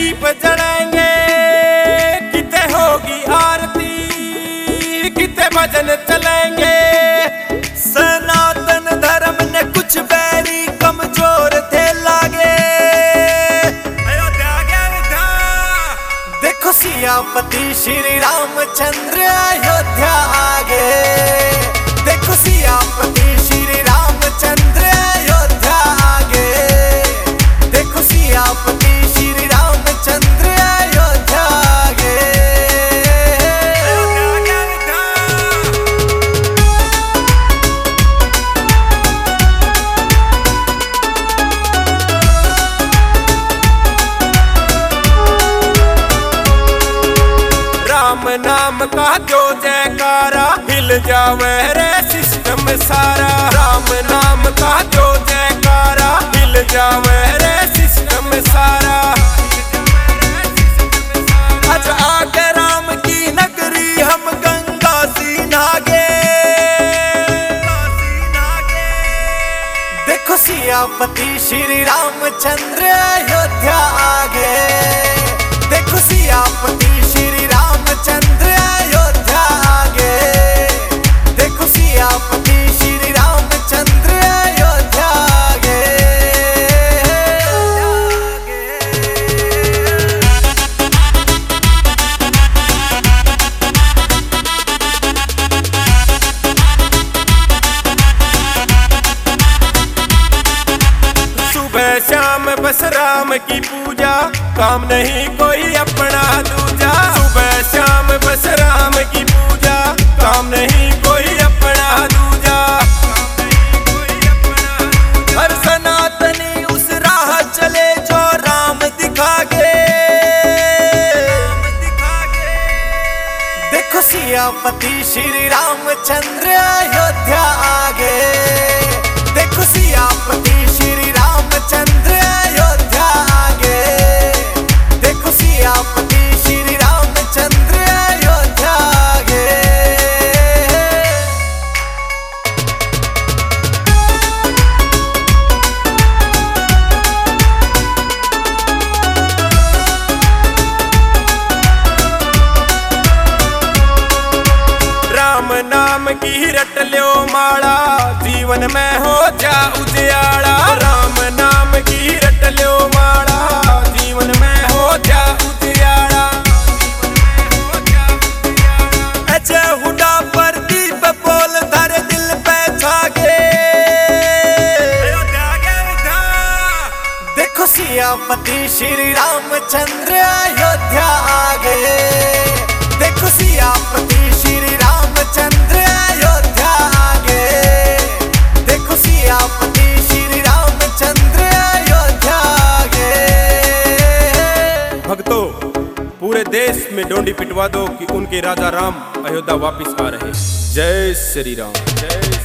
दीप जलाएंगे, किते होगी आरती, किते भजन चलेंगे। सनातन धर्म ने कुछ बैरी कमजोर थे लागे। अयोध्या अयोध्या देखो सियापति श्री रामचंद्र अयोध्या आगे। देखो सियापति श्री रामचंद्र अयोध्या आगे। देखो सियापति श्री रामचंद्र अयोध्या आगे। राम नाम का जो जयकारा, हिल जावे रे सिस्टम सारा। राम नाम का जो जयकारा, हिल जावे रे सिस्टम सारा। आज आके राम की नगरी हम गंगा सी नागे। देखो सियापति श्री रामचंद्र अयोध्या आगे। देखो सियापति श्री रामचंद्र अयोध्या आगे। देखो सियापति श्री रामचंद्र अयोध्या आगे। सुबह शाम बस राम की पूजा, काम नहीं कोई अपना दूजा। सुबह शाम बस राम की पूजा, काम नहीं कोई अपना दूजा। हर सनातनी उस राह चले जो राम दिखा के। देखो सियापति श्री रामचंद्र अयोध्या आगे। देखो सियापति श्री रामचंद्र अयोध्या आगे। देखो सियापति श्री रामचंद्र अयोध्या आगे। राम नाम की रट लो माला, जीवन में हो जा उजियाला। राम नाम की रट लो माला, जीवन में हो जा उजियाला। अजय हुडा पर दीप बोल धर दिल पे छागे। देखो सियापति श्री रामचंद्र अयोध्या आगे। देखो सियापति श्री रामचंद्र अयोध्या आगे। देखो सियापति श्री रामचंद्र अयोध्या आगे। भक्तों, पूरे देश में डोंडी पिटवा दो कि उनके राजा राम अयोध्या वापिस आ रहे। जय श्री राम। जय